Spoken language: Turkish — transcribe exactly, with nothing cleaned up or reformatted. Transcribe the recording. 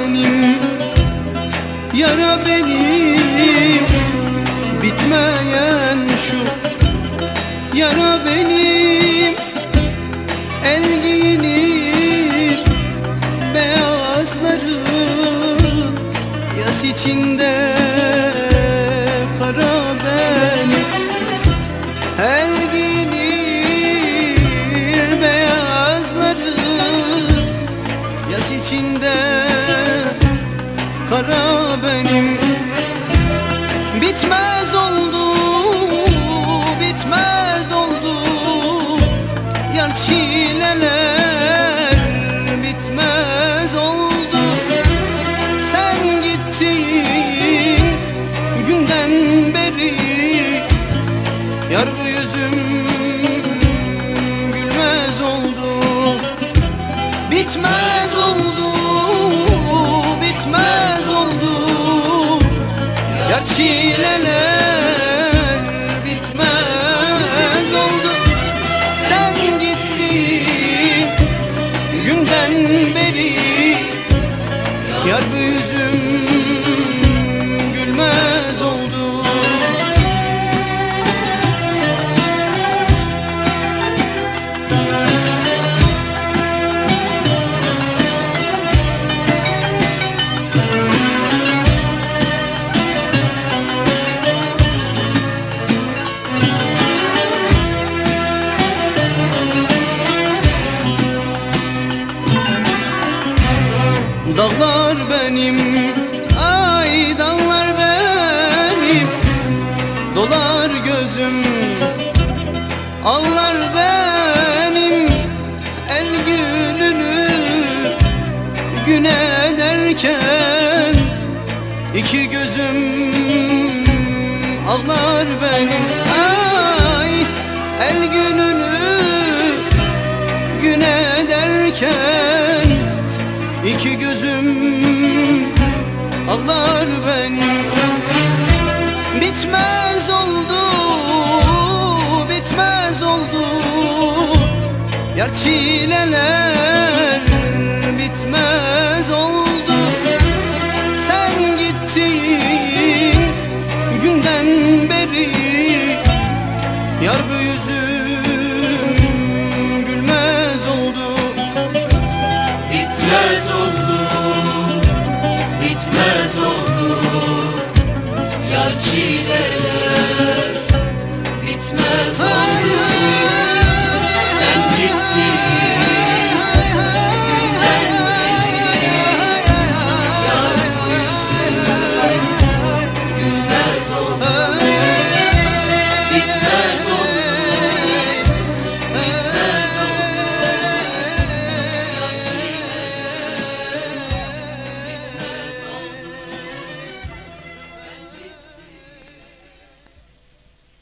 benim, yara benim, bitmeyen şu yara benim. El giyinir beyazları, yas içinde kara benim. El giyinir beyazları, yas içinde kara benim. Bitmez oldu, bitmez oldu yar çileler, bitmez oldu. Sen gittin günden beri, yar bu yüzüm gülmez oldu. Bitmez oldu, bitmez oldu yar çileler, bitmez oldu. Sen gittin günden beri, yar bu yüzüm gülmez oldu. Dağlar benim, ay dağlar benim, dolar gözüm, ağlar benim. El gününü gün ederken iki gözüm ağlar benim. Ay el gününü gün ederken İki gözüm ağlar benim. Bitmez oldu, bitmez oldu yar çileler, bitmez oldu.